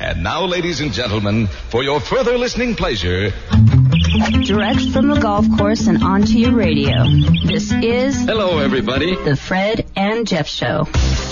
And now, ladies and gentlemen, for your further listening pleasure, direct from the golf course and onto your radio, this is... Hello, everybody. The Fred and Jeff Show.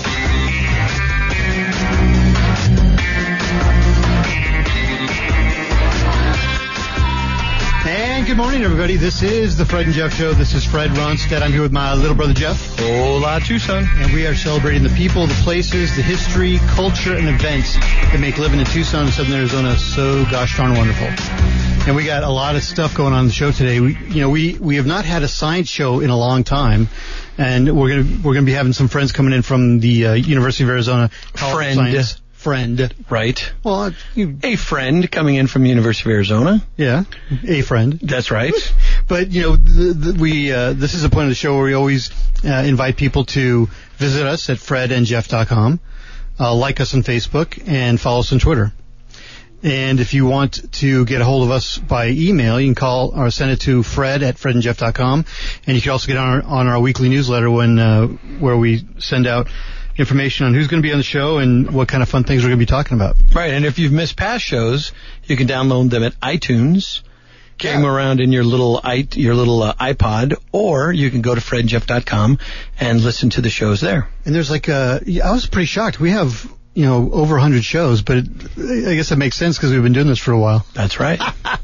And good morning, everybody. This is the Fred and Jeff Show. This is Fred Ronstadt. I'm here with my little brother, Jeff. Hola, Tucson. And we are celebrating the people, the places, the history, culture, and events that make living in Tucson and Southern Arizona so gosh darn wonderful. And we got a lot of stuff going on the show today. We have not had a science show in a long time, and we're gonna be having some friends coming in from the University of Arizona. Friend. Right. Well, a friend coming in from the University of Arizona. Yeah, a friend. That's right. But, this is a point of the show where we always invite people to visit us at fredandjeff.com, like us on Facebook, and follow us on Twitter. And if you want to get a hold of us by email, you can call or send it to fred@fredandjeff.com. And you can also get on our weekly newsletter where we send out information on who's going to be on the show and what kind of fun things we're going to be talking about. Right, and if you've missed past shows, you can download them at iTunes, carry them around in your little iPod, or you can go to fredandjeff.com and listen to the shows there. And there's I was pretty shocked. We have, over 100 shows, but I guess that makes sense because we've been doing this for a while. That's right.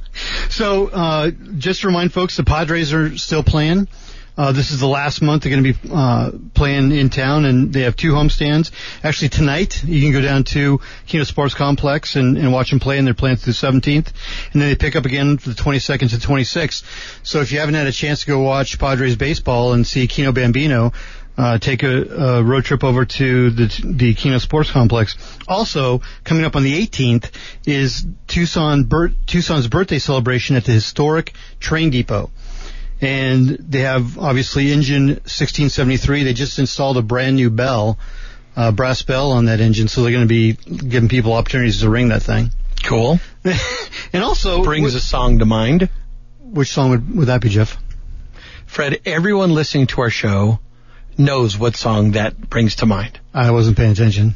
So, just to remind folks, the Padres are still playing. This is the last month they're going to be playing in town, and they have 2 homestands. Actually, tonight you can go down to Keno Sports Complex and watch them play, and they're playing through the 17th. And then they pick up again for the 22nd to 26th. So if you haven't had a chance to go watch Padres baseball and see Keno Bambino, take a road trip over to the Keno Sports Complex. Also, coming up on the 18th is Tucson's birthday celebration at the historic train depot. And they have, obviously, engine 1673. They just installed a brand new bell, brass bell on that engine, so they're going to be giving people opportunities to ring that thing. Cool. And also... brings a song to mind. Which song would that be, Jeff? Fred, everyone listening to our show knows what song that brings to mind. I wasn't paying attention.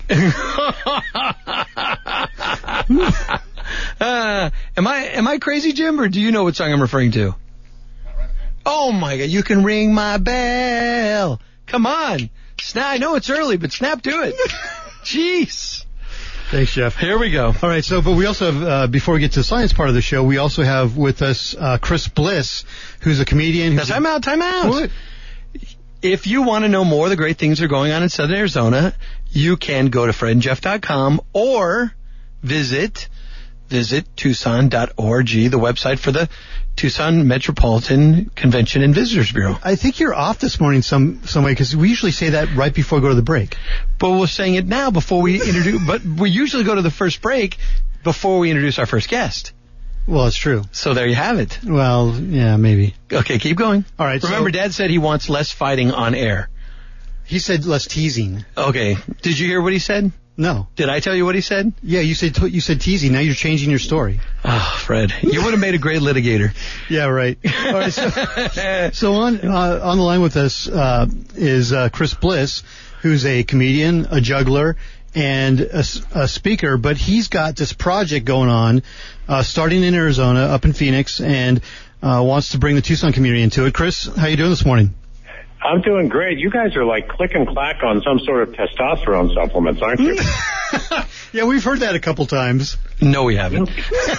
Am I crazy, Jim, or do you know what song I'm referring to? Oh, my God. You can ring my bell. Come on. I know it's early, but snap to it. Jeez. Thanks, Jeff. Here we go. All right. But we also have, before we get to the science part of the show, we also have with us Chris Bliss, who's a comedian. Time out. What? If you want to know more of the great things that are going on in Southern Arizona, you can go to fredandjeff.com or visit Tucson.org, the website for the Tucson Metropolitan Convention and Visitors Bureau. I think you're off this morning some way, because we usually say that right before we go to the break. But we're saying it now before we introduce, but we usually go to the first break before we introduce our first guest. Well, it's true. So there you have it. Well, yeah, maybe. Okay, keep going. All right. Remember, Dad said he wants less fighting on air. He said less teasing. Okay. Did you hear what he said? No. Did I tell you what he said? Yeah, you said teasing. Now you're changing your story. Oh, Fred, you would have made a great litigator. Yeah, right. All right. So on the line with us is Chris Bliss, who's a comedian, a juggler, and a speaker. But he's got this project going on, starting in Arizona, up in Phoenix, and wants to bring the Tucson community into it. Chris, how you doing this morning? I'm doing great. You guys are like click and clack on some sort of testosterone supplements, aren't you? Yeah, we've heard that a couple times. No, we haven't.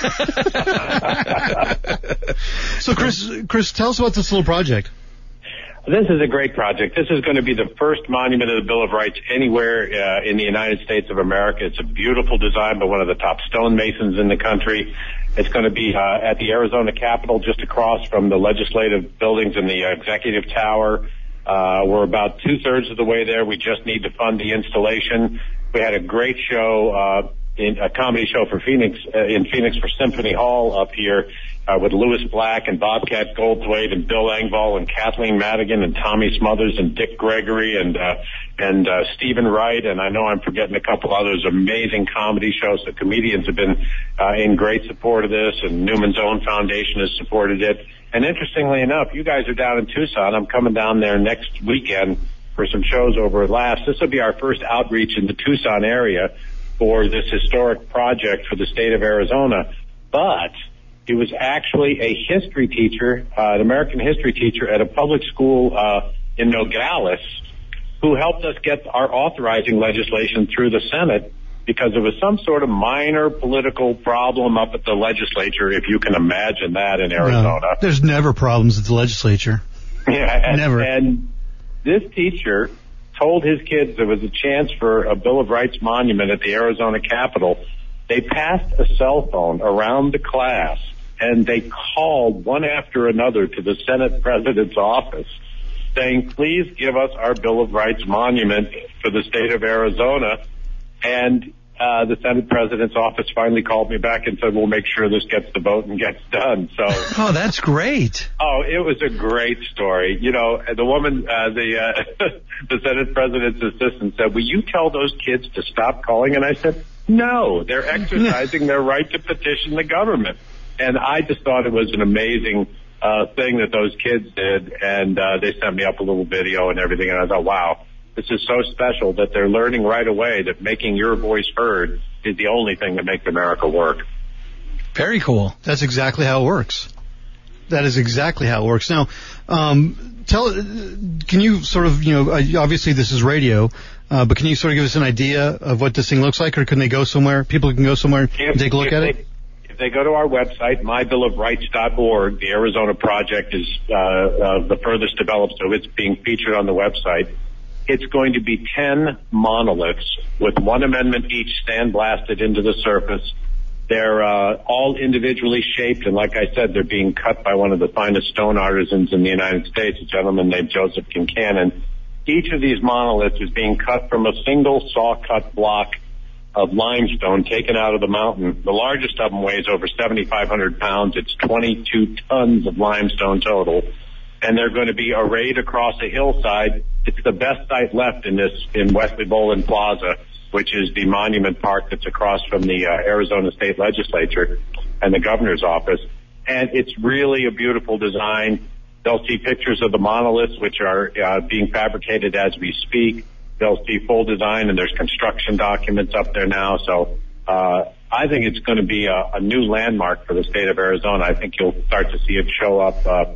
So, Chris, tell us about this little project. This is a great project. This is going to be the first monument of the Bill of Rights anywhere in the United States of America. It's a beautiful design by one of the top stonemasons in the country. It's going to be at the Arizona Capitol, just across from the legislative buildings and the executive tower. We're about 2/3 of the way there. We just need to fund the installation. We had a great show, a comedy show for Phoenix, in Phoenix for Symphony Hall up here, with Louis Black and Bobcat Goldthwait and Bill Engvall and Kathleen Madigan and Tommy Smothers and Dick Gregory and Stephen Wright, and I know I'm forgetting a couple others. Amazing comedy shows. The comedians have been in great support of this, and Newman's Own Foundation has supported it. And interestingly enough, you guys are down in Tucson. I'm coming down there next weekend for some shows over at Laughs. This will be our first outreach in the Tucson area. for this historic project for the state of Arizona, but he was actually a history teacher, an American history teacher at a public school in Nogales, who helped us get our authorizing legislation through the Senate because there was some sort of minor political problem up at the legislature, if you can imagine that in Arizona. No, there's never problems at the legislature. Yeah, never. And this teacher told his kids there was a chance for a Bill of Rights monument at the Arizona Capitol. They passed a cell phone around the class, and they called one after another to the Senate President's office saying, please give us our Bill of Rights monument for the state of Arizona. And the Senate President's office finally called me back and said, we'll make sure this gets the vote and gets done. So, oh, that's great. Oh, it was a great story. You know, the woman, the Senate President's assistant said, will you tell those kids to stop calling? And I said, no, they're exercising their right to petition the government. And I just thought it was an amazing thing that those kids did. And they sent me up a little video and everything. And I thought, wow, this is so special that they're learning right away that making your voice heard is the only thing that makes America work. Very cool. That's exactly how it works. That is exactly how it works. Now, can you sort of, you know, obviously this is radio, but can you sort of give us an idea of what this thing looks like, or can they go somewhere? People can go somewhere and take a look at it? If they go to our website, mybillofrights.org, the Arizona project is the furthest developed, so it's being featured on the website. It's going to be 10 monoliths with one amendment each sandblasted into the surface. They're all individually shaped, and like I said, they're being cut by one of the finest stone artisans in the United States, a gentleman named Joseph Kincannon. Each of these monoliths is being cut from a single saw-cut block of limestone taken out of the mountain. The largest of them weighs over 7,500 pounds. It's 22 tons of limestone total. And they're going to be arrayed across a hillside. It's the best site left in Wesley Bolin Plaza, which is the monument park that's across from the Arizona State Legislature and the governor's office. And it's really a beautiful design. They'll see pictures of the monoliths, which are being fabricated as we speak. They'll see full design, and there's construction documents up there now. So I think it's going to be a new landmark for the state of Arizona. I think you'll start to see it show up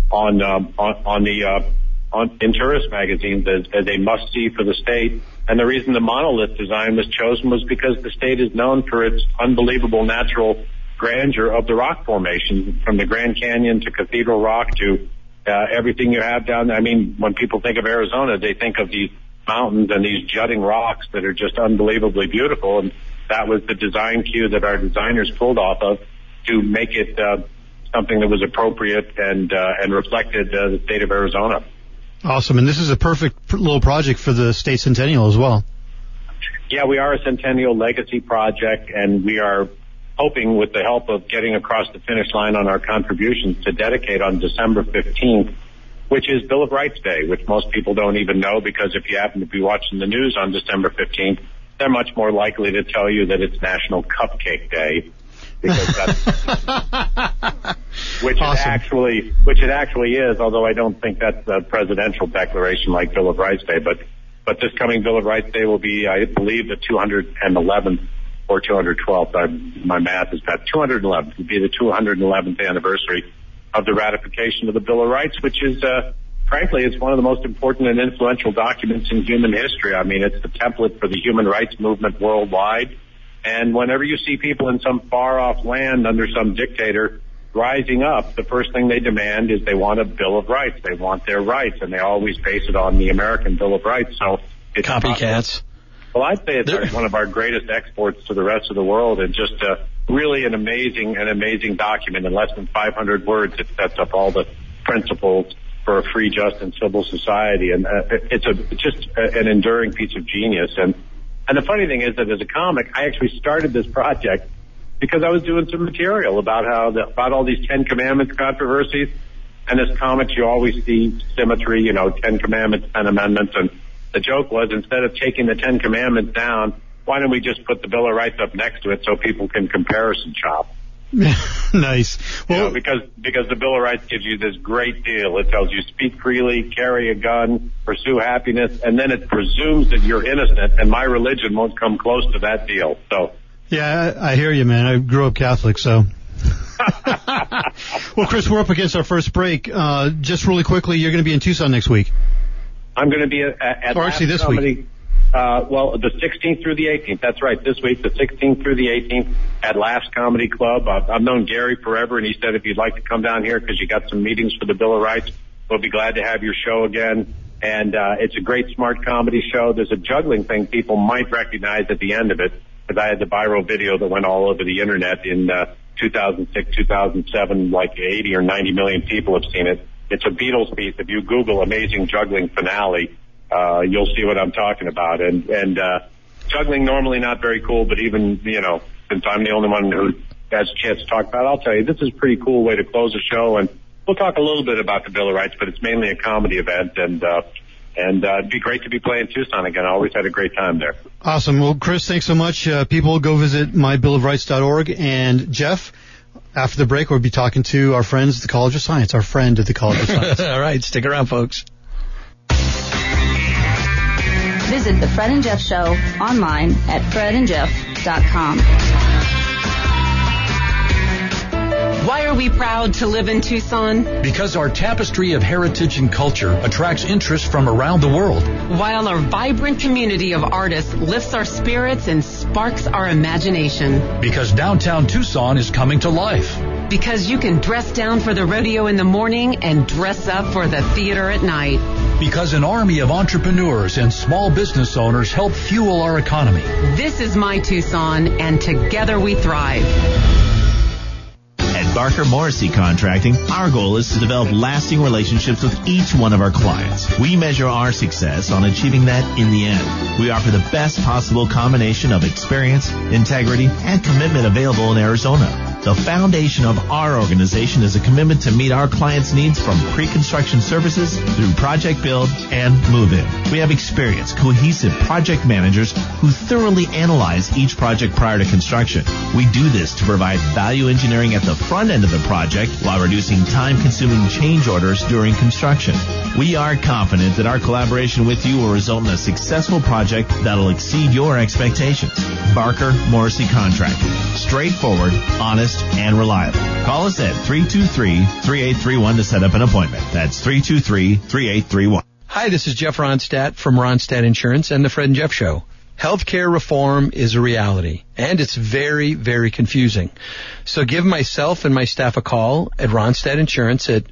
in tourist magazines as a must-see for the state. And the reason the monolith design was chosen was because the state is known for its unbelievable natural grandeur of the rock formation, from the Grand Canyon to Cathedral Rock to everything you have down there. I mean, when people think of Arizona, they think of these mountains and these jutting rocks that are just unbelievably beautiful. And that was the design cue that our designers pulled off of to make it something that was appropriate and reflected the state of Arizona. Awesome. And this is a perfect little project for the state centennial as well. Yeah, we are a centennial legacy project, and we are hoping, with the help of getting across the finish line on our contributions, to dedicate on December 15th, which is Bill of Rights Day, which most people don't even know, because if you happen to be watching the news on December 15th, they're much more likely to tell you that it's National Cupcake Day. Because that's, which awesome. Which it actually is, although I don't think that's a presidential declaration like Bill of Rights Day. But this coming Bill of Rights Day will be, I believe, the 211th or 212th. My math is bad. 211th will be the 211th anniversary of the ratification of the Bill of Rights, which is, frankly, it's one of the most important and influential documents in human history. I mean, it's the template for the human rights movement worldwide. And whenever you see people in some far-off land under some dictator rising up, the first thing they demand is they want a Bill of Rights. They want their rights, and they always base it on the American Bill of Rights. So it's copycats. Well, I'd say it's one of our greatest exports to the rest of the world, and just really an amazing document. In less than 500 words, it sets up all the principles for a free, just, and civil society. And it's just an enduring piece of genius. And the funny thing is that as a comic, I actually started this project because I was doing some material about about all these 10 Commandments controversies. And as comics, you always see symmetry, 10 Commandments, 10 Amendments. And the joke was, instead of taking the 10 Commandments down, why don't we just put the Bill of Rights up next to it so people can comparison shop? Nice. Well, because the Bill of Rights gives you this great deal. It tells you speak freely, carry a gun, pursue happiness, and then it presumes that you're innocent, and my religion won't come close to that deal. So. Yeah, I hear you, man. I grew up Catholic, so. Well, Chris, we're up against our first break. Just really quickly, you're going to be in Tucson next week. I'm going to be at or actually this week. Well, the 16th through the 18th. That's right, this week, the 16th through the 18th at Laughs Comedy Club. I've known Gary forever, and he said if you'd like to come down here because you got some meetings for the Bill of Rights, we'll be glad to have your show again. And it's a great, smart comedy show. There's a juggling thing people might recognize at the end of it, because I had the viral video that went all over the Internet in 2006, 2007, like 80 or 90 million people have seen it. It's a Beatles piece. If you Google Amazing Juggling Finale, you'll see what I'm talking about. And juggling normally not very cool, but even, since I'm the only one who has a chance to talk about it, I'll tell you, this is a pretty cool way to close a show. And we'll talk a little bit about the Bill of Rights, but it's mainly a comedy event. And it'd be great to be playing Tucson again. I always had a great time there. Awesome. Well, Chris, thanks so much. People, go visit mybillofrights.org. And Jeff, after the break, we'll be talking to our friends at the College of Science, our friend at the College of Science. All right. Stick around, folks. Visit The Fred and Jeff Show online at fredandjeff.com. Why are we proud to live in Tucson? Because our tapestry of heritage and culture attracts interest from around the world. While our vibrant community of artists lifts our spirits and sparks our imagination. Because downtown Tucson is coming to life. Because you can dress down for the rodeo in the morning and dress up for the theater at night. Because an army of entrepreneurs and small business owners help fuel our economy. This is my Tucson, and together we thrive. At Barker Morrissey Contracting, our goal is to develop lasting relationships with each one of our clients. We measure our success on achieving that in the end. We offer the best possible combination of experience, integrity, and commitment available in Arizona. The foundation of our organization is a commitment to meet our clients' needs from pre-construction services through project build and move-in. We have experienced, cohesive project managers who thoroughly analyze each project prior to construction. We do this to provide value engineering at the front end of the project while reducing time-consuming change orders during construction. We are confident that our collaboration with you will result in a successful project that'll exceed your expectations. Barker Morrissey Contracting. Straightforward, honest, and reliable. Call us at 323-3831 to set up an appointment. That's 323-3831. Hi, this is Jeff Ronstadt from Ronstadt Insurance and the Fred and Jeff Show. Healthcare reform is a reality, and it's very, very confusing. So give myself and my staff a call at Ronstadt Insurance at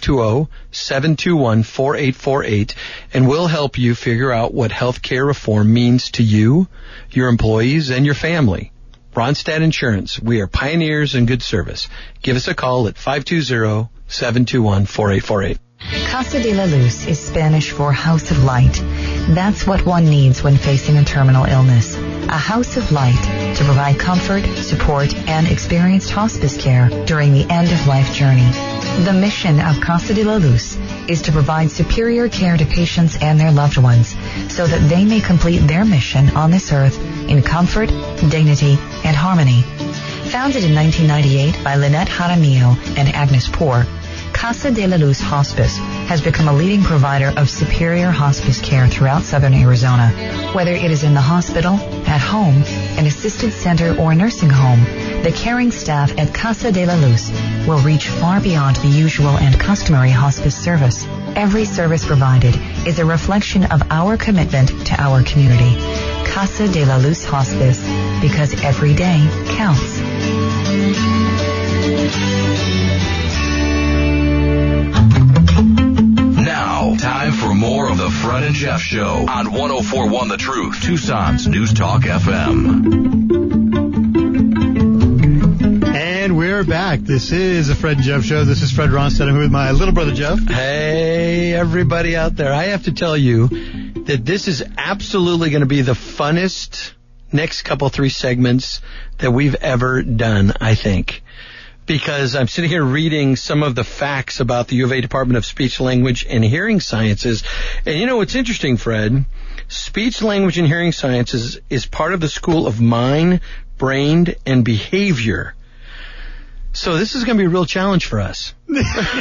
520-721-4848, and we'll help you figure out what healthcare reform means to you, your employees, and your family. Ronstadt Insurance. We are pioneers in good service. Give us a call at 520-721-4848. Casa de la Luz is Spanish for House of Light. That's what one needs when facing a terminal illness. A house of light to provide comfort, support, and experienced hospice care during the end-of-life journey. The mission of Casa de la Luz is to provide superior care to patients and their loved ones so that they may complete their mission on this earth in comfort, dignity, and harmony. Founded in 1998 by Lynette Jaramillo and Agnes Poor, Casa de la Luz Hospice has become a leading provider of superior hospice care throughout southern Arizona. Whether it is in the hospital, at home, an assisted center, or nursing home, the caring staff at Casa de la Luz will reach far beyond the usual and customary hospice service. Every service provided is a reflection of our commitment to our community. Casa de la Luz Hospice, because every day counts. Now, time for more of the Fred and Jeff Show on 104.1 The Truth, Tucson's News Talk FM. And we're back. This is the Fred and Jeff Show. This is Fred Ronstadt. I'm here with my little brother, Jeff. Hey, everybody out there. I have to tell you that this is absolutely going to be the funnest next couple, 3 segments that we've ever done, I think. Because I'm sitting here reading some of the facts about the U of A Department of Speech, Language, and Hearing Sciences. And you know what's interesting, Fred? Speech, Language, and Hearing Sciences is part of the School of Mind, Brain, and Behavior. So this is going to be a real challenge for us. Well,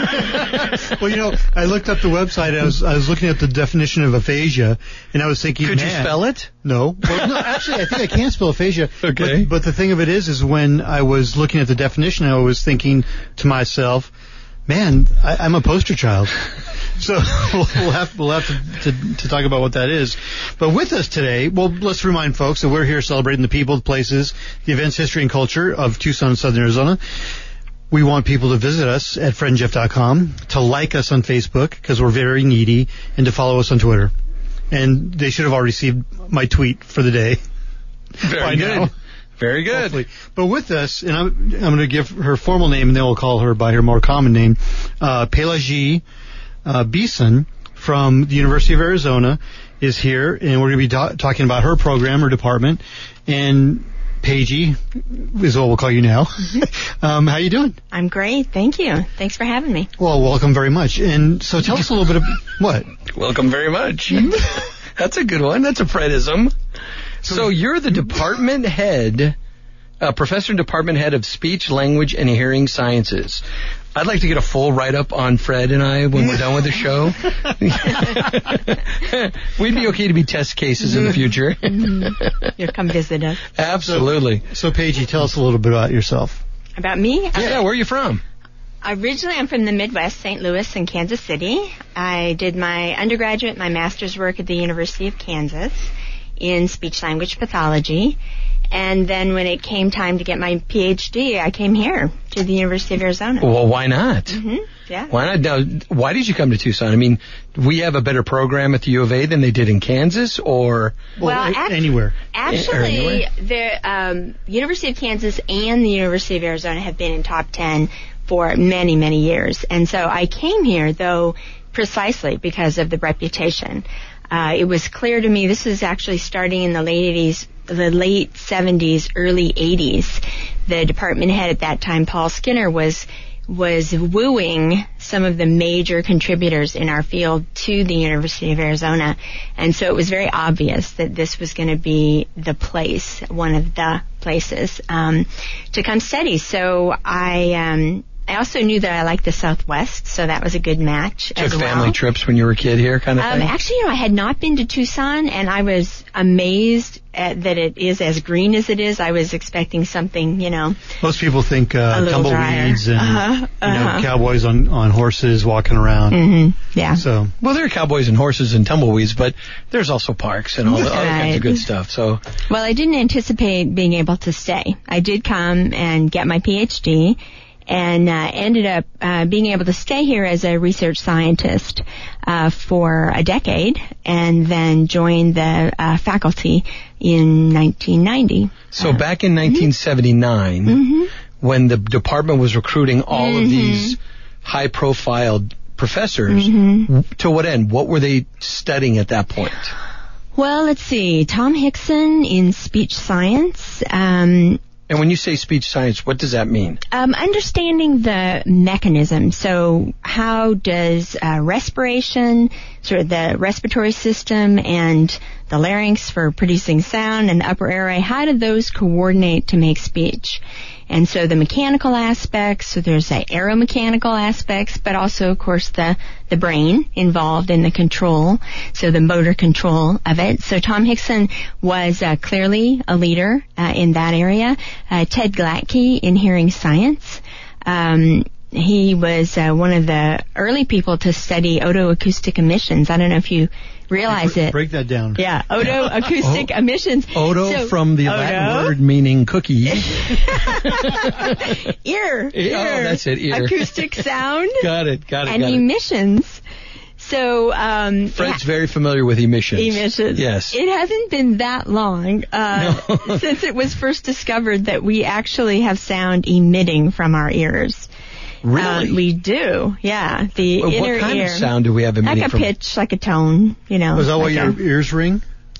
I looked up the website. I was looking at the definition of aphasia, and I was thinking, could you spell it? No. Well, no, actually, I think I can spell aphasia. Okay. But the thing of it is when I was looking at the definition, I was thinking to myself, man, I'm a poster child. So we'll have to talk about what that is. But with us today, well, let's remind folks that we're here celebrating the people, the places, the events, history, and culture of Tucson and Southern Arizona. We want people to visit us at fredandjeff.com, to like us on Facebook, because we're very needy, and to follow us on Twitter. And they should have already received my tweet for the day. Very good. Now. Very good. Hopefully. But with us, and I'm going to give her formal name, and then we'll call her by her more common name, Pélagie Beeson from the University of Arizona is here, and we're going to be talking about her program, her department, and Paigey is what we'll call you now. Mm-hmm. How you doing? I'm great. Thank you. Thanks for having me. Well, welcome very much. And so tell us a little bit of what? Welcome very much. That's a good one. That's a Fredism. So you're the department head, professor and department head of speech, language, and hearing sciences. I'd like to get a full write-up on Fred and I when we're done with the show. We'd be okay to be test cases in the future. You'll come visit us. Absolutely. So Paigey, tell us a little bit about yourself. About me? Yeah, where are you from? Originally, I'm from the Midwest, St. Louis and Kansas City. I did my undergraduate, my master's work at the University of Kansas in speech-language pathology. And then when it came time to get my PhD, I came here to the University of Arizona. Well, why not? Mm-hmm. Yeah. Why not? Now, why did you come to Tucson? I mean, we have a better program at the U of A than they did in Kansas, or anywhere. Actually, the University of Kansas and the University of Arizona have been in top 10 for many, many years. And so I came here, though, precisely because of the reputation. It was clear to me, this was actually starting in the late 70s, early 80s. The department head at that time, Paul Skinner, was wooing some of the major contributors in our field to the University of Arizona. And so it was very obvious that this was going to be the place, one of the places, to come study. So I also knew that I liked the Southwest, so that was a good match as well. Took family trips when you were a kid here, kind of thing? Actually, I had not been to Tucson, and I was amazed that it is as green as it is. I was expecting something, Most people think tumbleweeds and cowboys on horses walking around. Mm-hmm. Yeah. So, well, there are cowboys and horses and tumbleweeds, but there's also parks and all the other kinds of good stuff. So, well, I didn't anticipate being able to stay. I did come and get my PhD. And ended up being able to stay here as a research scientist for a decade, and then joined the faculty in 1990. So back in 1979, when the department was recruiting all of these high-profile professors, to what end? What were they studying at that point? Well, let's see. Tom Hickson in speech science. And when you say speech science, what does that mean? Understanding the mechanism. So how does respiration, sort of the respiratory system and the larynx for producing sound and the upper airway, how do those coordinate to make speech? And so the mechanical aspects, so there's the aeromechanical aspects, but also, of course, the brain involved in the control, so the motor control of it. So Tom Hickson was clearly a leader in that area. Ted Glatke in hearing science. He was one of the early people to study otoacoustic emissions. I don't know if you realize it. Break that down. Yeah, otoacoustic emissions. Oto from the Latin word meaning cookie. Ear. Oh, that's it, ear. Acoustic sound. Got it. And emissions. So, Fred's very familiar with emissions. Emissions. Yes. It hasn't been that long since it was first discovered that we actually have sound emitting from our ears. Really? We do, yeah. The inner ear. What kind of sound do we have emitting from? Like a pitch, like a tone, Was that why your ears ring?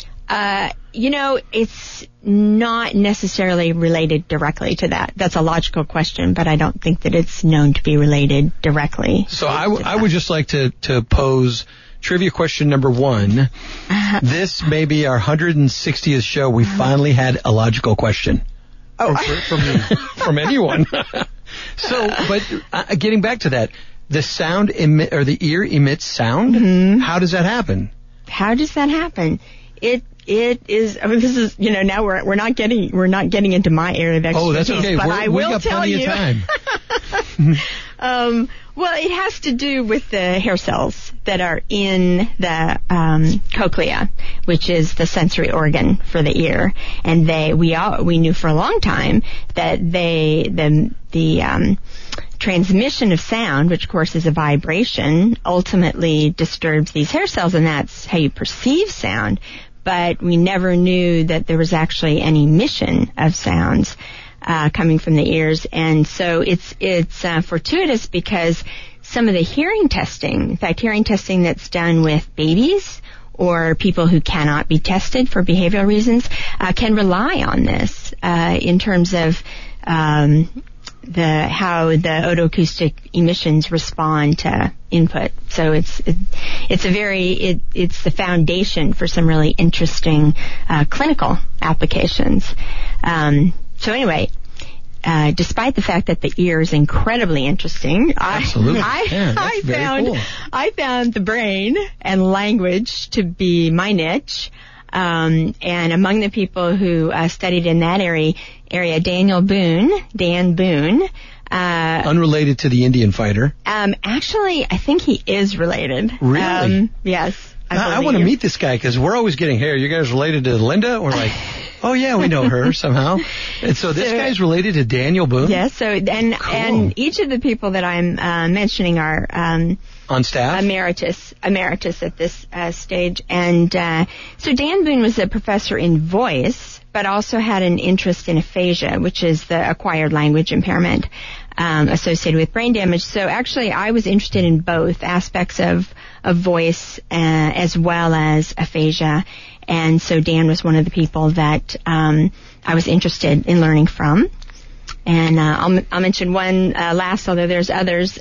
It's not necessarily related directly to that. That's a logical question, but I don't think that it's known to be related directly. So I would just like to pose trivia question number 1. This may be our 160th show. We finally had a logical question. Oh, from me. From anyone. So, but getting back to that, the the ear emits sound. Mm-hmm. How does that happen? How does that happen? It is. I mean, this is now we're not getting into my area of expertise. Oh, that's okay. But I will tell you. We got plenty of time. Well, it has to do with the hair cells that are in the cochlea, which is the sensory organ for the ear, and we knew for a long time that the transmission of sound, which of course is a vibration, ultimately disturbs these hair cells, and that's how you perceive sound. But we never knew that there was actually an emission of sounds coming from the ears, and so it's fortuitous because some of the hearing testing, in fact, hearing testing that's done with babies or people who cannot be tested for behavioral reasons, can rely on this in terms of how the otoacoustic emissions respond to input. So it's the foundation for some really interesting clinical applications. So anyway, despite the fact that the ear is incredibly interesting, Absolutely. I found the brain and language to be my niche. And among the people who studied in that area, Dan Boone. Unrelated to the Indian fighter. Actually, I think he is related. Really? Yes. I want to meet this guy because we're always getting, hey, are you guys related to Linda? We're like, oh yeah, we know her somehow. And so this guy's related to Daniel Boone? Yes, and each of the people that I'm mentioning are on staff? Emeritus at this stage. And so Dan Boone was a professor in voice, but also had an interest in aphasia, which is the acquired language impairment associated with brain damage. So actually I was interested in both aspects of voice as well as aphasia. And so Dan was one of the people that I was interested in learning from. And I'll mention one last, although there's others.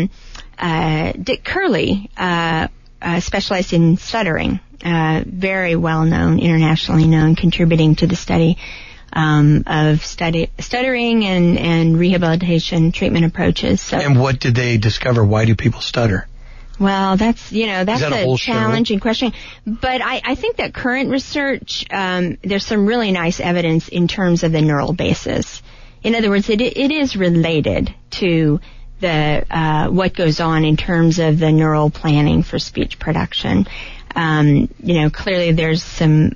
Dick Curley specialized in stuttering, very well known, internationally known, contributing to the study of stuttering and rehabilitation treatment approaches. So, and what did they discover? Why do people stutter? Well, that's a challenging question. But I think that current research, there's some really nice evidence in terms of the neural basis. In other words, it is related to the what goes on in terms of the neural planning for speech production. Clearly there's some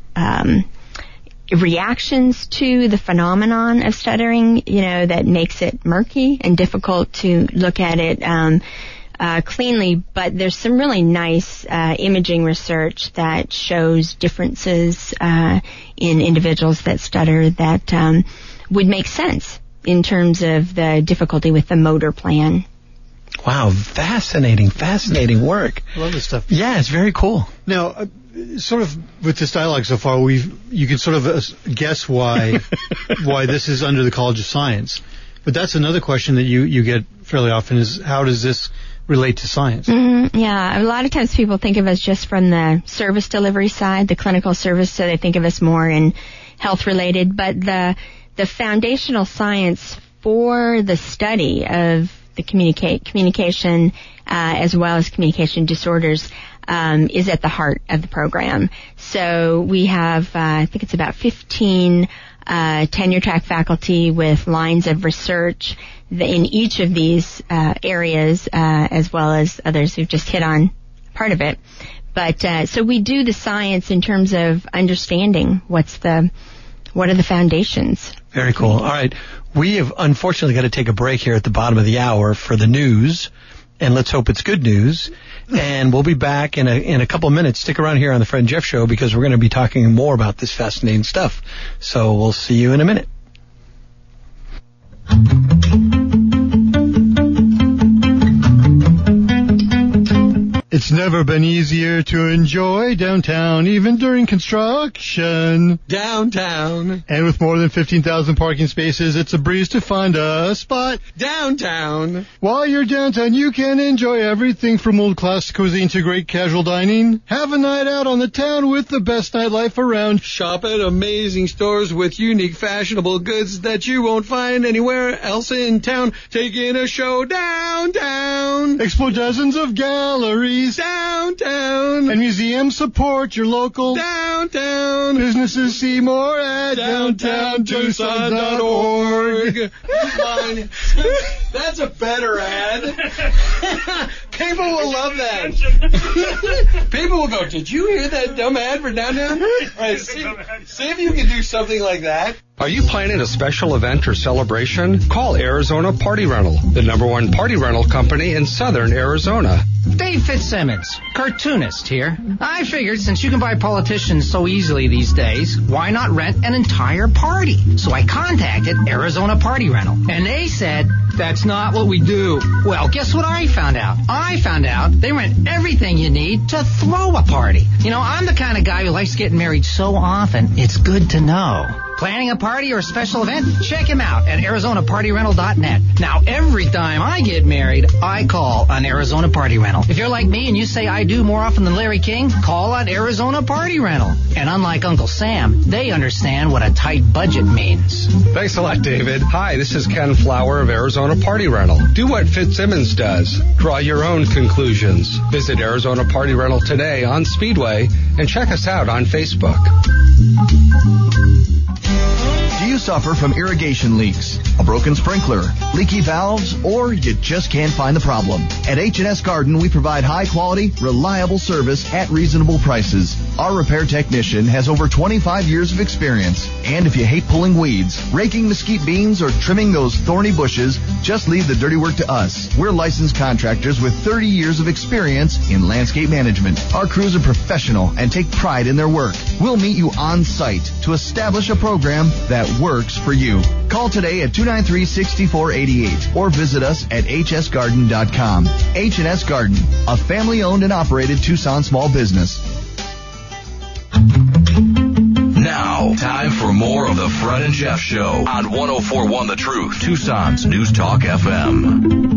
reactions to the phenomenon of stuttering, that makes it murky and difficult to look at it cleanly, but there's some really nice imaging research that shows differences in individuals that stutter that would make sense in terms of the difficulty with the motor plan. Wow, fascinating work. I love this stuff. Yeah, it's very cool. Now, sort of with this dialogue so far, you can sort of guess why this is under the College of Science. But that's another question that you get fairly often is how does this relate to science? Mm-hmm. Yeah, a lot of times people think of us just from the service delivery side, the clinical service, so they think of us more in health related. But the foundational science for the study of the communication as well as communication disorders is at the heart of the program. So we have, I think it's about 15 tenure track faculty with lines of research in each of these areas, as well as others who've just hit on part of it. But so we do the science in terms of understanding what are the foundations. Very cool. All right. We have unfortunately got to take a break here at the bottom of the hour for the news, and let's hope it's good news. And we'll be back in a couple of minutes. Stick around here on the Fred and Jeff Show because we're going to be talking more about this fascinating stuff. So we'll see you in a minute. It's never been easier to enjoy downtown, even during construction. Downtown. And with more than 15,000 parking spaces, it's a breeze to find a spot. Downtown. While you're downtown, you can enjoy everything from world-class cuisine to great casual dining. Have a night out on the town with the best nightlife around. Shop at amazing stores with unique fashionable goods that you won't find anywhere else in town. Take in a show downtown. Explore dozens of galleries downtown. And museums. Support your local downtown businesses. See more at downtowntucson.org. That's a better ad. People will love that. People will go, did you hear that dumb ad for downtown? All right, see if you can do something like that. Are you planning a special event or celebration? Call Arizona Party Rental, the #1 party rental company in southern Arizona. Dave Fitzsimmons, cartoonist here. I figured since you can buy politicians so easily these days, why not rent an entire party? So I contacted Arizona Party Rental, and they said, that's not what we do. Well, guess what I found out? I found out they rent everything you need to throw a party. You know, I'm the kind of guy who likes getting married so often, it's good to know. Planning a party or a special event? Check him out at ArizonaPartyRental.net. Now, every time I get married, I call on Arizona Party Rental. If you're like me and you say I do more often than Larry King, call on Arizona Party Rental. And unlike Uncle Sam, they understand what a tight budget means. Thanks a lot, David. Hi, this is Ken Flower of Arizona Party Rental. Do what Fitzsimmons does. Draw your own conclusions. Visit Arizona Party Rental today on Speedway and check us out on Facebook. Do you suffer from irrigation leaks, a broken sprinkler, leaky valves, or you just can't find the problem? At H&S Garden, we provide high-quality, reliable service at reasonable prices. Our repair technician has over 25 years of experience. And if you hate pulling weeds, raking mesquite beans, or trimming those thorny bushes, just leave the dirty work to us. We're licensed contractors with 30 years of experience in landscape management. Our crews are professional and take pride in their work. We'll meet you on site to establish a program that works for you. Call today at 293-6488 or visit us at hsgarden.com. H&S Garden, a family-owned and operated Tucson small business. Now, time for more of the Fred and Jeff Show on 104.1 The Truth, Tucson's News Talk FM.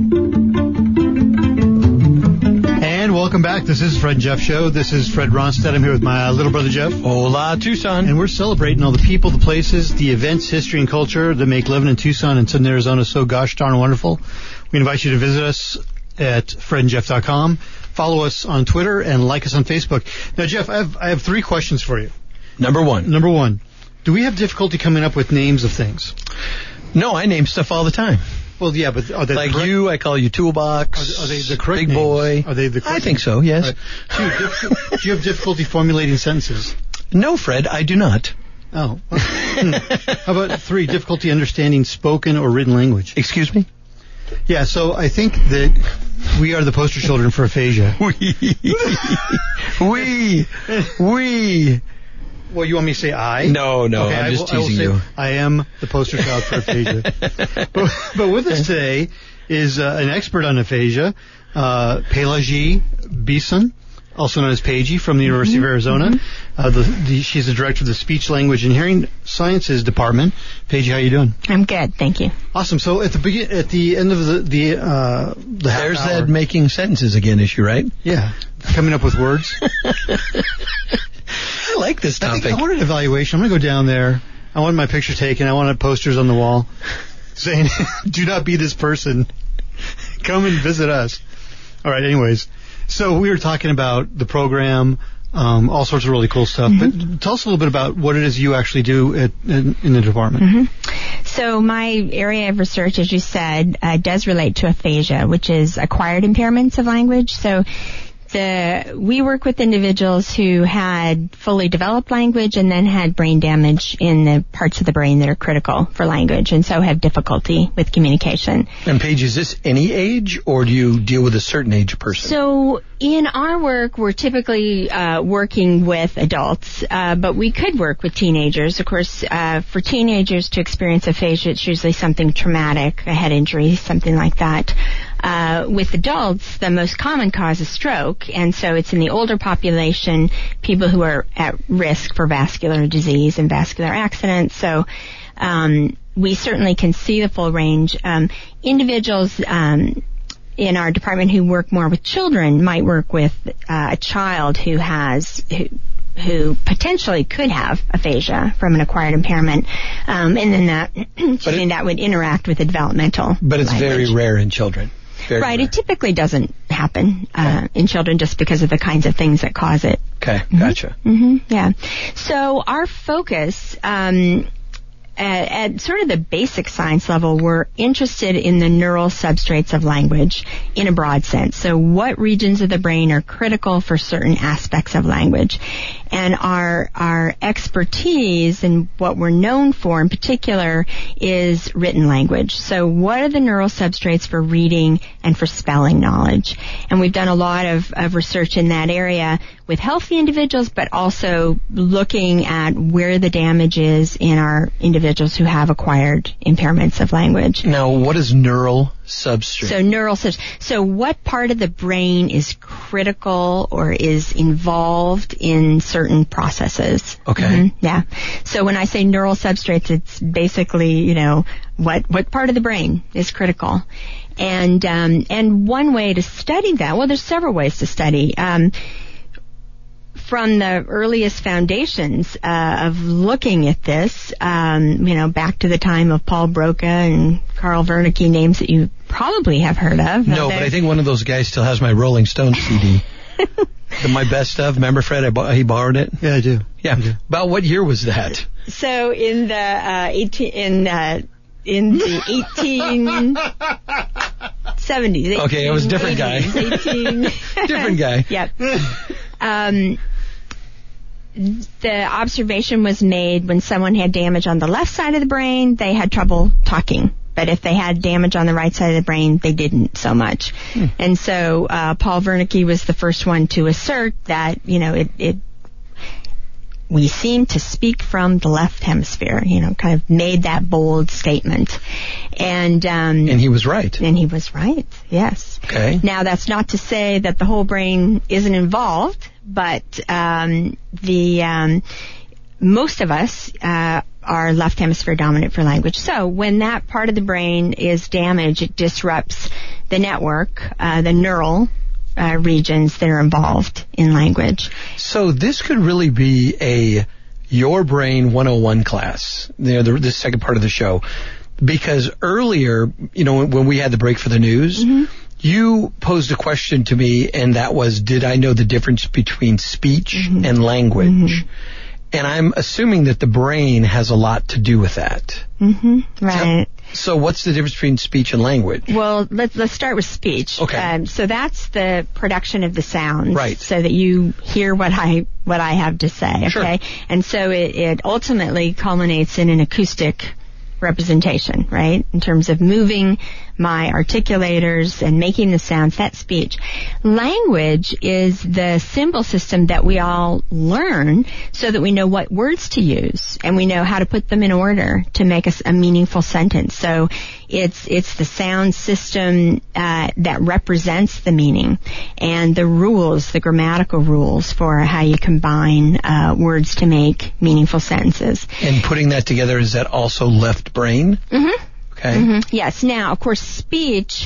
And welcome back. This is Fred and Jeff Show. This is Fred Ronstadt. I'm here with my little brother Jeff. Hola, Tucson. And we're celebrating all the people, the places, the events, history, and culture that make living in Tucson and Southern Arizona so gosh darn wonderful. We invite you to visit us at fredandjeff.com. Follow us on Twitter and like us on Facebook. Now, Jeff, I have 3 questions for you. Number one. Do we have difficulty coming up with names of things? No, I name stuff all the time. Well, yeah, but are they like correct? you? I call you Toolbox. Are they the correct Big names? Boy? Are they the correct I think so. Yes. Right. Do you have difficulty formulating sentences? No, Fred, I do not. Oh. How about 3? Difficulty understanding spoken or written language. Excuse me? Yeah. So I think that we are the poster children for aphasia. We. Well, you want me to say I? No, okay, I'm just teasing you. I am the poster child for aphasia. but with us today is an expert on aphasia, Pélagie Beeson, also known as Paigey, from the University of Arizona. She's the director of the Speech, Language, and Hearing Sciences Department. Paigey, how you doing? I'm good, thank you. Awesome. So at the end of the half there's hour, that making sentences again issue, right? Yeah, coming up with words. I like this topic. I want an evaluation. I'm going to go down there. I want my picture taken. I want posters on the wall saying, do not be this person. Come and visit us. All right, anyways. So we were talking about the program, all sorts of really cool stuff. But tell us a little bit about what it is you actually do in the department. So my area of research, as you said, does relate to aphasia, which is acquired impairments of language. So we work with individuals who had fully developed language and then had brain damage in the parts of the brain that are critical for language, and so have difficulty with communication. And Paige, is this any age, or do you deal with a certain age person? So in our work, we're typically working with adults, but we could work with teenagers. Of course, for teenagers to experience aphasia, it's usually something traumatic, a head injury, something like that. With adults, the most common cause is stroke, and so it's in the older population, people who are at risk for vascular disease and vascular accidents. So we certainly can see the full range. Individuals in our department who work more with children might work with a child who potentially could have aphasia from an acquired impairment, and then that would interact with the developmental. But it's language. very rare in children. Very right, rare. it typically doesn't happen in children just because of the kinds of things that cause it. Okay, gotcha. Yeah. So our focus at sort of the basic science level, we're interested in the neural substrates of language in a broad sense. So what regions of the brain are critical for certain aspects of language? And our expertise and what we're known for in particular is written language. So what are the neural substrates for reading and for spelling knowledge? And we've done a lot of research in that area with healthy individuals, but also looking at where the damage is in our individuals who have acquired impairments of language. Now, what is neural substrate? So neural substrate. So what part of the brain is critical or is involved in certain processes? Okay. Yeah. So when I say neural substrates, it's basically, what part of the brain is critical. And one way to study that, well, there's several ways to study. From the earliest foundations of looking at this, back to the time of Paul Broca and Carl Wernicke, names that you probably have heard of. No, but I think one of those guys still has my Rolling Stones CD. My best of. Remember, Fred? He borrowed it. Yeah, I do. Yeah. About what year was that? So in the 1870s. Okay, it was a different guy. Different guy. Yep. The observation was made when someone had damage on the left side of the brain, they had trouble talking. But if they had damage on the right side of the brain, they didn't so much. And so Paul Wernicke was the first one to assert that, we seem to speak from the left hemisphere, kind of made that bold statement. And he was right. And he was right, yes. Okay. Now, that's not to say that the whole brain isn't involved, but most of us are left hemisphere dominant for language. So when that part of the brain is damaged, it disrupts the network, the neural regions that are involved in language. So this could really be a Your Brain 101 class, this second part of the show. Because earlier, when we had the break for the news, you posed a question to me, and that was, did I know the difference between speech and language? And I'm assuming that the brain has a lot to do with that. Right. So what's the difference between speech and language? Well, let's start with speech. Okay. So that's the production of the sounds. Right. So that you hear what I have to say. Okay. Sure. And so it ultimately culminates in an acoustic representation, right? In terms of moving my articulators and making the sounds, that's speech. Language is the symbol system that we all learn so that we know what words to use and we know how to put them in order to make a meaningful sentence. So it's the sound system that represents the meaning and the rules, the grammatical rules for how you combine words to make meaningful sentences. And putting that together, is that also left brain? Okay. Yes. Now, of course, speech,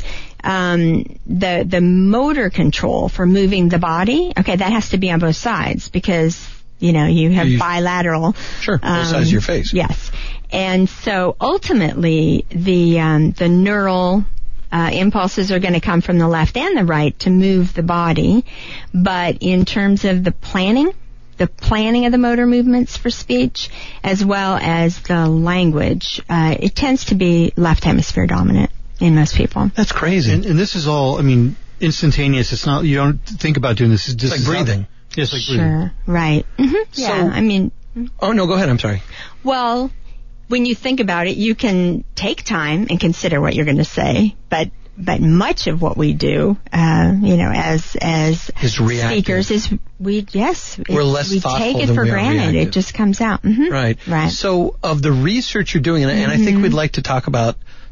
the motor control for moving the body, okay, that has to be on both sides because, you have bilateral. Sure, both sides of your face. Yes. And so ultimately, the neural impulses are going to come from the left and the right to move the body. But in terms of the planning of the motor movements for speech, as well as the language, it tends to be left hemisphere dominant in most people. That's crazy. And this is all, instantaneous. It's not, you don't think about doing this. It's just like breathing. It's like breathing. Sure, right. Yeah, Oh, no, go ahead. I'm sorry. Well, when you think about it, you can take time and consider what you're going to say, but much of what we do, as speakers is we're less we thoughtful take it than for we are granted. reactive. It just comes out. Right. Right. So of the research you're doing, and I think we'd like to talk about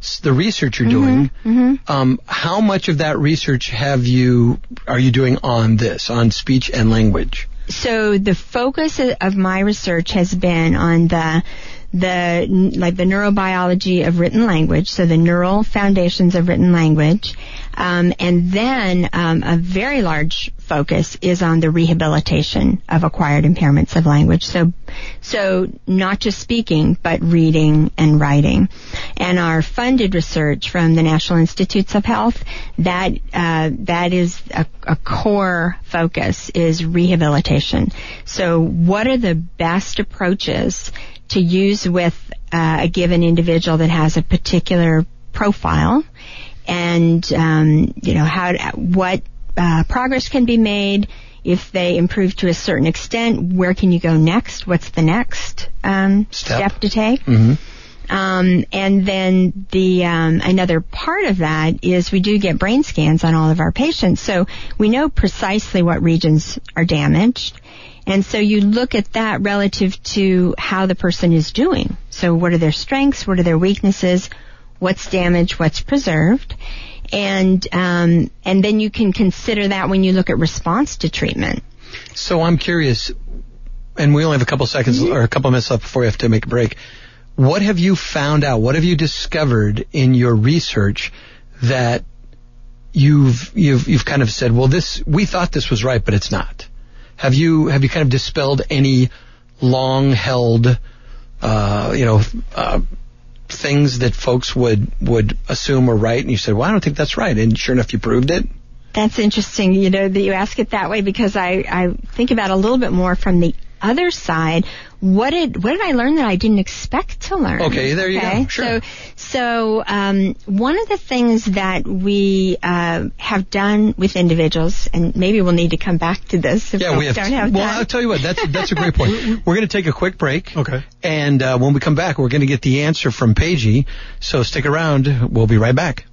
the research you're doing. How much of that research are you doing on this, on speech and language? So the focus of my research has been on the neurobiology of written language, so the neural foundations of written language, and then a very large focus is on the rehabilitation of acquired impairments of language. So not just speaking, but reading and writing. And our funded research from the National Institutes of Health, that is a core focus, is rehabilitation. So what are the best approaches to use with a given individual that has a particular profile, and what progress can be made if they improve to a certain extent. Where can you go next? What's the next step to take? And then another part of that is we do get brain scans on all of our patients, so we know precisely what regions are damaged. And so you look at that relative to how the person is doing. So what are their strengths? What are their weaknesses? What's damaged? What's preserved? And then you can consider that when you look at response to treatment. So I'm curious, and we only have a couple seconds or a couple minutes left before we have to make a break. What have you found out? What have you discovered in your research that you've kind of said, well, we thought this was right, but it's not? Have you kind of dispelled any long-held, things that folks would assume are right, and you said, well, I don't think that's right, and sure enough, you proved it? That's interesting, that you ask it that way, because I think about it a little bit more from the other side. What did I learn that I didn't expect to learn? Okay, there you go. Sure. So one of the things that we have done with individuals, and maybe we'll need to come back to this if we don't have time. Well, I'll tell you what, that's a great point. We're going to take a quick break. Okay. And when we come back, we're going to get the answer from Paigey. So stick around. We'll be right back.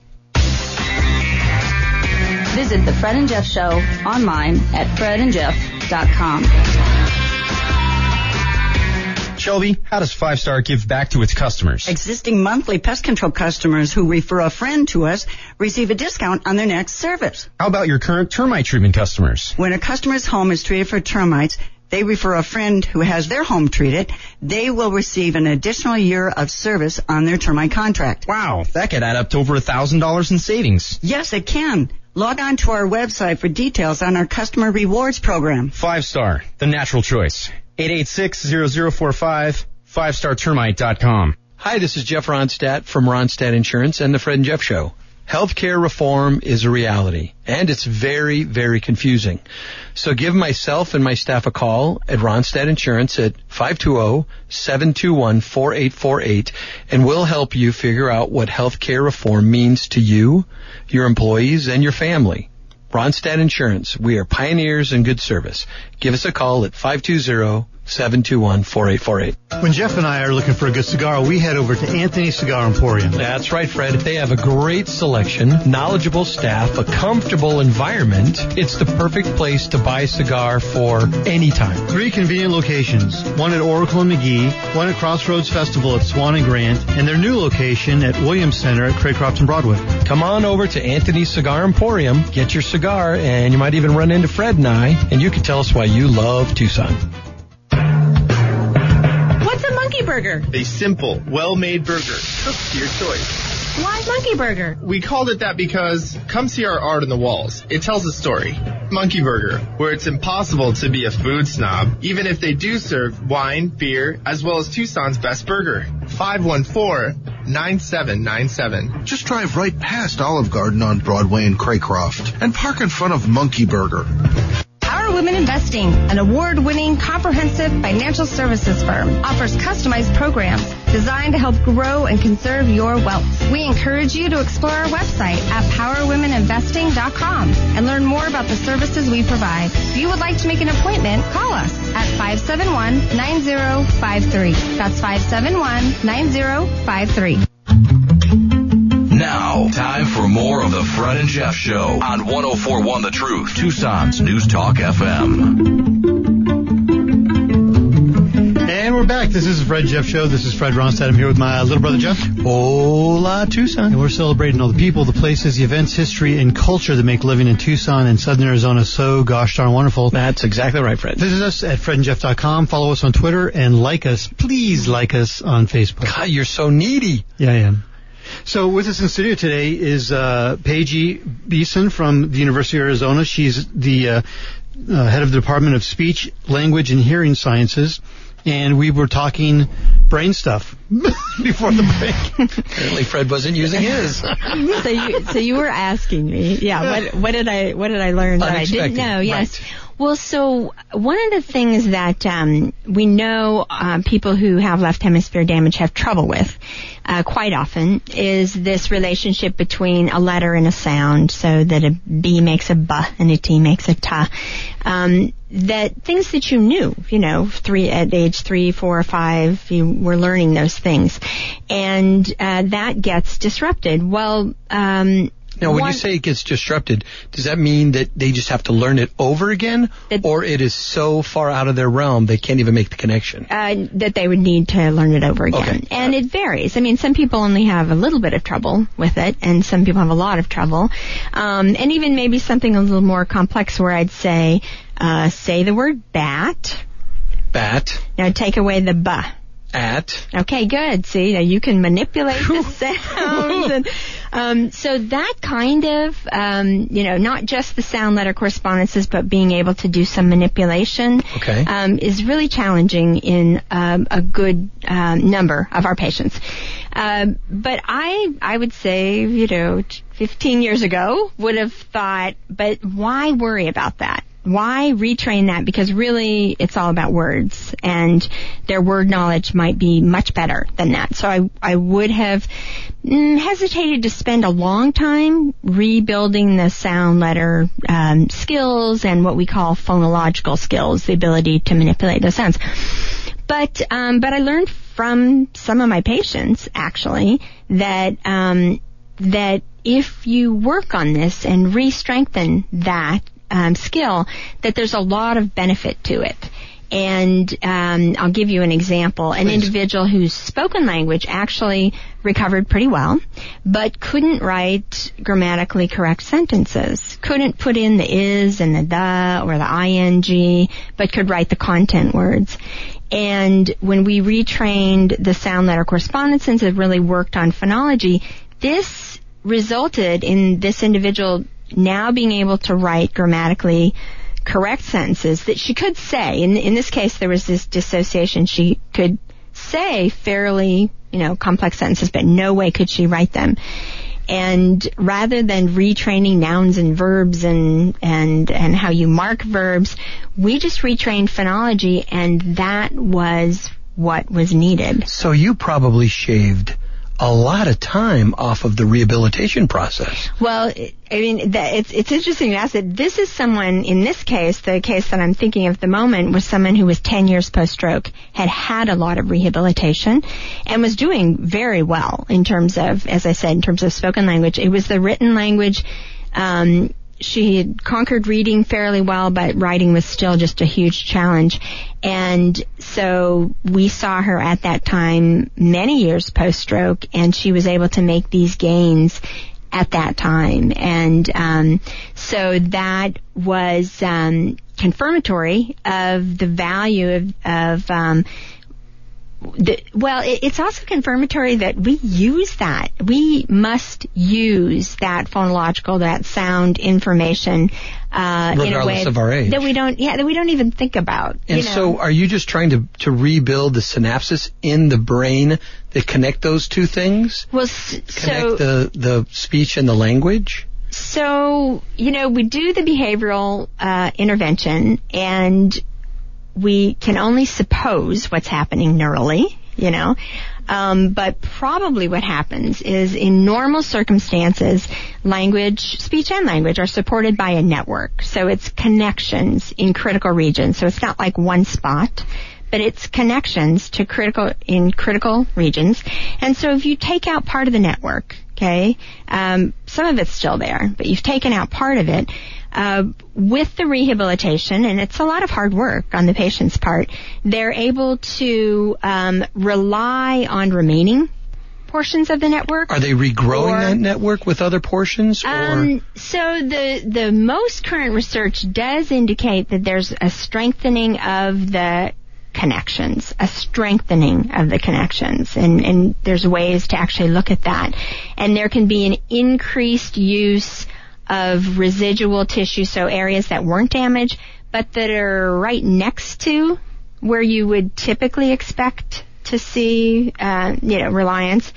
Visit the Fred and Jeff Show online at fredandjeff.com. Shelby, how does 5 Star give back to its customers? Existing monthly pest control customers who refer a friend to us receive a discount on their next service. How about your current termite treatment customers? When a customer's home is treated for termites, they refer a friend who has their home treated, they will receive an additional year of service on their termite contract. Wow, that could add up to over $1,000 in savings. Yes, it can. Log on to our website for details on our customer rewards program. 5 Star, the natural choice. 886-0045, 5startermite.com. Hi, this is Jeff Ronstadt from Ronstadt Insurance and the Fred and Jeff Show. Healthcare reform is a reality, and it's very, very confusing. So give myself and my staff a call at Ronstadt Insurance at 520-721-4848, and we'll help you figure out what healthcare reform means to you, your employees, and your family. Ronstadt Insurance, we are pioneers in good service. Give us a call at 520-721-4848. When Jeff and I are looking for a good cigar, we head over to Anthony Cigar Emporium. That's right, Fred. They have a great selection, knowledgeable staff, a comfortable environment. It's the perfect place to buy a cigar for any time. 3 convenient locations, one at Oracle and McGee, one at Crossroads Festival at Swan and Grant, and their new location at Williams Center at Craycroft and Broadway. Come on over to Anthony's Cigar Emporium, get your cigar, and you might even run into Fred and I, and you can tell us why you love Tucson. What's a monkey burger? A simple, well-made burger, cooked to your choice. Why monkey burger? We called it that because come see our art on the walls. It tells a story. Monkey Burger, where it's impossible to be a food snob, even if they do serve wine, beer, as well as Tucson's best burger. 514-9797. Just drive right past Olive Garden on Broadway in Craycroft and park in front of Monkey Burger. Power Women Investing, an award-winning comprehensive financial services firm, offers customized programs designed to help grow and conserve your wealth. We encourage you to explore our website at powerwomeninvesting.com and learn more about the services we provide. If you would like to make an appointment, call us at 571-9053. That's 571-9053. Now, time for more of the Fred and Jeff Show on 104.1 The Truth, Tucson's News Talk FM. And we're we're back. This is the Fred Jeff Show. This is Fred Ronstadt. I'm here with my little brother Jeff. Hola, Tucson. And we're celebrating all the people, the places, the events, history, and culture that make living in Tucson and Southern Arizona so gosh darn wonderful. That's exactly right, Fred. Visit us at fredandjeff.com. Follow us on Twitter and like us. Please like us on Facebook. God, you're so needy. Yeah, I am. So with us in the studio today is Paige Beeson from the University of Arizona. She's the head of the Department of Speech, Language, and Hearing Sciences. And we were talking brain stuff before the break. Apparently Fred wasn't using his. So you were asking me, what did I learn that I didn't know? Yes. Right. Well, so one of the things that we know people who have left hemisphere damage have trouble with quite often is this relationship between a letter and a sound, so that a B makes a B and a T makes a T. That things that you knew, at age 3, 4, or 5, you were learning those things. And that gets disrupted. Well, now, when you say it gets disrupted, does that mean that they just have to learn it over again, or it is so far out of their realm they can't even make the connection? That they would need to learn it over again. Okay. And it varies. I mean, some people only have a little bit of trouble with it, and some people have a lot of trouble. And even maybe something a little more complex where I'd say the word bat. Bat. Now take away the B. At. Okay, good. See, now you can manipulate the sounds. And, so that kind of, not just the sound letter correspondences, but being able to do some manipulation is really challenging in a good number of our patients. But I would say, 15 years ago would have thought, but why worry about that? Why retrain that? Because really, it's all about words, and their word knowledge might be much better than that. So I would have hesitated to spend a long time rebuilding the sound letter skills and what we call phonological skills, the ability to manipulate those sounds. But I learned from some of my patients, actually, that if you work on this and re-strengthen that skill, that there's a lot of benefit to it. And I'll give you an example. An individual whose spoken language actually recovered pretty well, but couldn't write grammatically correct sentences. Couldn't put in the is and the or the ing, but could write the content words. And when we retrained the sound letter correspondences and really worked on phonology, this resulted in this individual now being able to write grammatically correct sentences that she could say. In this case, there was this dissociation. She could say fairly, complex sentences, but no way could she write them. And rather than retraining nouns and verbs and how you mark verbs, we just retrained phonology, and that was what was needed. So you probably shaved a lot of time off of the rehabilitation process. Well, I mean, it's interesting to ask that. This is someone, in this case, the case that I'm thinking of at the moment, was someone who was 10 years post-stroke, had a lot of rehabilitation, and was doing very well in terms of, as I said, in terms of spoken language. It was the written language. She had conquered reading fairly well, but writing was still just a huge challenge. And so we saw her at that time, many years post-stroke, and she was able to make these gains at that time. And so that was confirmatory of the value of it's also confirmatory that we use that. We must use that phonological, that sound information in a way of our age. that we don't even think about. And so, are you just trying to rebuild the synapses in the brain that connect those two things? Well, connect the speech and the language. So we do the behavioral intervention, and we can only suppose what's happening neurally, but probably what happens is in normal circumstances, speech and language are supported by a network. So it's connections in critical regions. So it's not like one spot, but it's connections to critical regions. And so if you take out part of the network, Okay, some of it's still there, but you've taken out part of it. With the rehabilitation, and it's a lot of hard work on the patient's part, they're able to rely on remaining portions of the network. Are they regrowing that network with other portions? Or? So the most current research does indicate that there's a strengthening of the connections, and there's ways to actually look at that. And there can be an increased use of residual tissue, so areas that weren't damaged, but that are right next to where you would typically expect to see, reliance,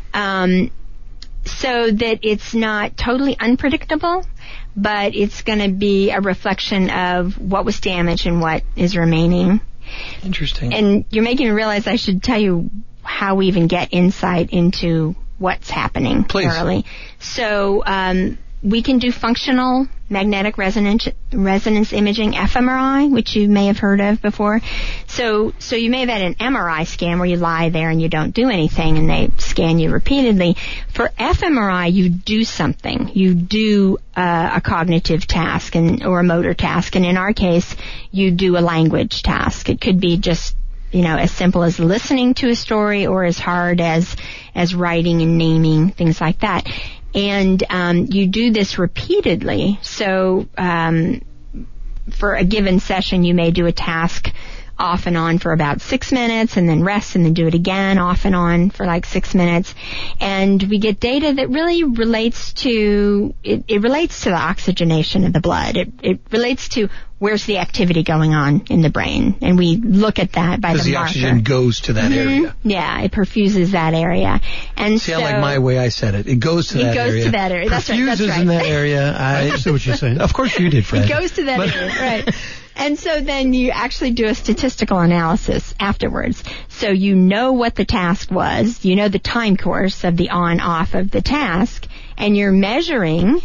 so that it's not totally unpredictable, but it's going to be a reflection of what was damaged and what is remaining. Interesting. And you're making me realize I should tell you how we even get insight into what's happening. Please. Thoroughly. So, we can do functional magnetic resonance imaging, fMRI, which you may have heard of before. So you may have had an MRI scan where you lie there and you don't do anything and they scan you repeatedly. For fMRI, you do something. You do a cognitive task or a motor task. And in our case, you do a language task. It could be just, as simple as listening to a story or as hard as writing and naming, things like that. And you do this repeatedly. So for a given session, you may do a task off and on for about 6 minutes and then rest and then do it again off and on for like 6 minutes. And we get data that really relates to, it relates to the oxygenation of the blood. It relates to where's the activity going on in the brain. And we look at that by the marker. Because the oxygen goes to that area. Yeah, it perfuses that area. And see, I like my way I said it. It goes to that area. It goes to that area. That's right. Perfuses in that area. I understand what you're saying. Of course you did, Fred. It goes to that area, right. And so then you actually do a statistical analysis afterwards. So you know what the task was, you know the time course of the on-off of the task, and you're measuring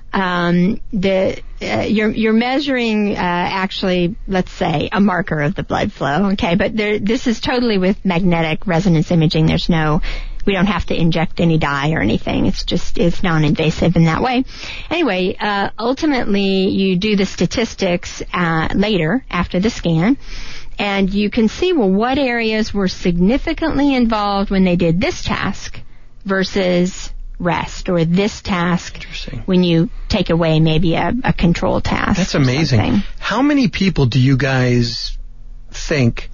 you're measuring actually, let's say, a marker of the blood flow. Okay, but this is totally with magnetic resonance imaging. We don't have to inject any dye or anything. It's non-invasive in that way. Anyway, ultimately, you do the statistics later after the scan, and you can see, what areas were significantly involved when they did this task versus rest, or this task when you take away maybe a control task. That's amazing. How many people do you guys think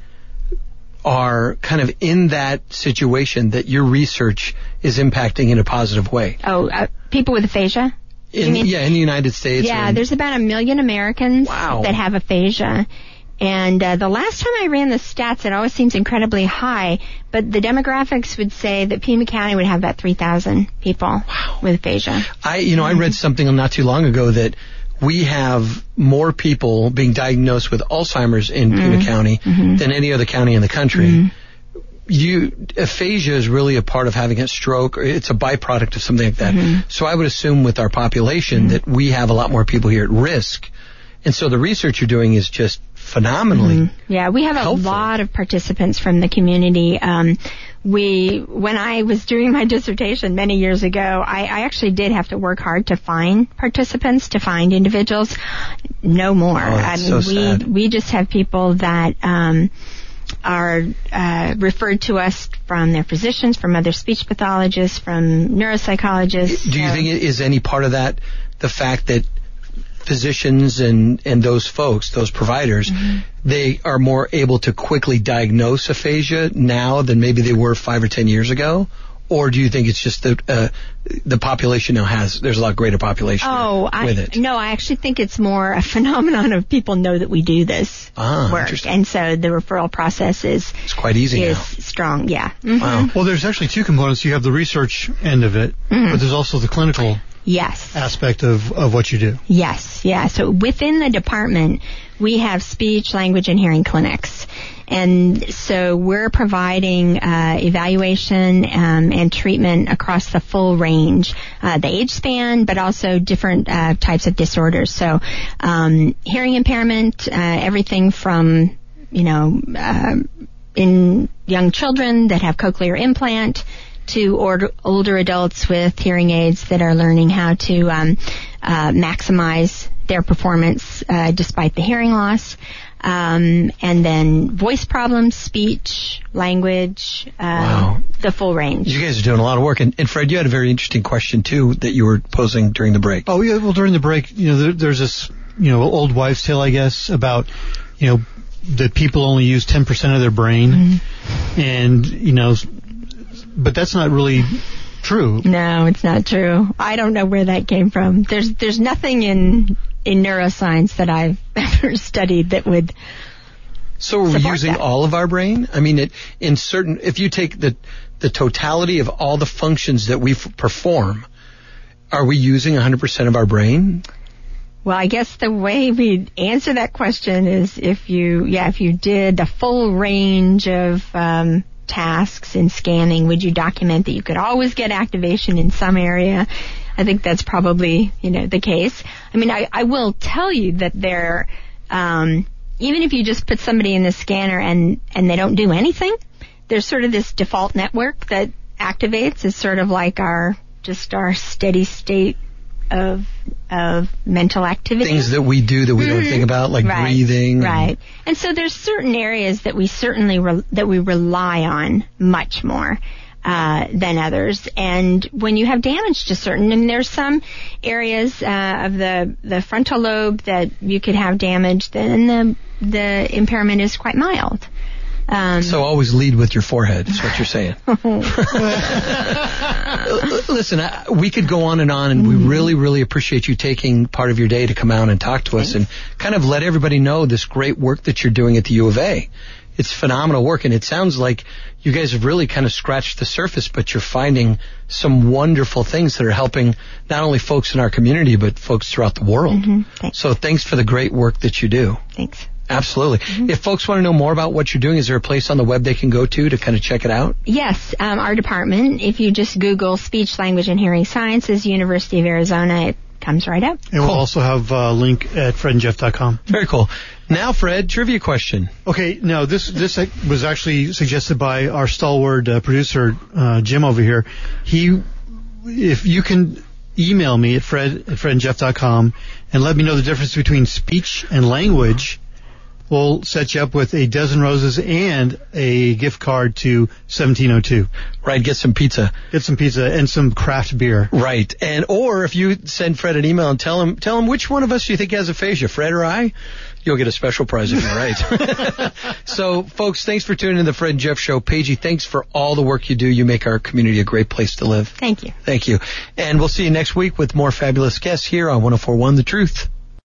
are kind of in that situation that your research is impacting in a positive way? People with aphasia? In the United States? Yeah, there's about 1 million Americans that have aphasia. And the last time I ran the stats, it always seems incredibly high, but the demographics would say that Pima County would have about 3,000 people with aphasia. I read something not too long ago that we have more people being diagnosed with Alzheimer's in Pima County than any other county in the country. Aphasia is really a part of having a stroke, or it's a byproduct of something like that. So I would assume with our population that we have a lot more people here at risk. And so the research you're doing is just phenomenally Yeah, we have helpful. A lot of participants from the community. When I was doing my dissertation many years ago, I actually did have to work hard to find participants, to find individuals. No more. Sad. We just have people that are referred to us from their physicians, from other speech pathologists, from neuropsychologists. Do you think it is any part of that the fact that physicians and those folks, those providers, they are more able to quickly diagnose aphasia now than maybe they were 5 or 10 years ago? Or do you think it's just that the population now there's a lot greater population with it? No, I actually think it's more a phenomenon of people know that we do this work. And so the referral process it's quite easy now. Strong, yeah. Wow. Well, there's actually two components. You have the research end of it, but there's also the clinical aspect of what you do. Yes, yeah. So within the department, we have speech, language, and hearing clinics. And so we're providing evaluation and treatment across the full range, the age span, but also different types of disorders. So hearing impairment, everything from, in young children that have cochlear implant to older adults with hearing aids that are learning how to maximize their performance despite the hearing loss. And then voice problems, speech, language, the full range. You guys are doing a lot of work. And Fred, you had a very interesting question, too, that you were posing during the break. Oh, yeah. Well, during the break, there's this, old wives' tale, I guess, about, that people only use 10% of their brain. Mm-hmm. And, but that's not really true. No, it's not true. I don't know where that came from. There's nothing in neuroscience that I've ever studied that would. So are we using all of our brain? I mean, if you take the totality of all the functions that we perform, are we using 100% of our brain? Well, I guess the way we answer that question is if you did the full range of tasks in scanning, would you document that you could always get activation in some area? I think that's probably, the case. I mean, I will tell you that there, even if you just put somebody in the scanner and they don't do anything, there's sort of this default network that activates. It's sort of like our steady state of mental activity. Things that we do that we don't think about, like breathing. Right. And so there's certain areas that we certainly that we rely on much more than others. And when you have damage to certain, and there's some areas of the frontal lobe that you could have damage, then the impairment is quite mild. So always lead with your forehead, is what you're saying. Listen, we could go on, and we really, really appreciate you taking part of your day to come out and talk to us and kind of let everybody know this great work that you're doing at the U of A. It's phenomenal work, and it sounds like you guys have really kind of scratched the surface, but you're finding some wonderful things that are helping not only folks in our community, but folks throughout the world. Mm-hmm. So thanks for the great work that you do. Thanks. Absolutely. Mm-hmm. If folks want to know more about what you're doing, is there a place on the web they can go to kind of check it out? Yes, our department, if you just Google Speech, Language, and Hearing Sciences, University of Arizona, it comes right up. And we'll also have a link at fredandjeff.com. Very cool. Now, Fred, trivia question. Okay, now this was actually suggested by our stalwart producer, Jim over here. If you can email me at fredandjeff.com and let me know the difference between speech and language, we'll set you up with a dozen roses and a gift card to 1702. Right, get some pizza. Get some pizza and some craft beer. Right, or if you send Fred an email and tell him which one of us you think has aphasia, Fred or I, you'll get a special prize if you're right. So, folks, thanks for tuning in to the Fred and Jeff Show. Paigey, thanks for all the work you do. You make our community a great place to live. Thank you. Thank you. And we'll see you next week with more fabulous guests here on 104.1 The Truth.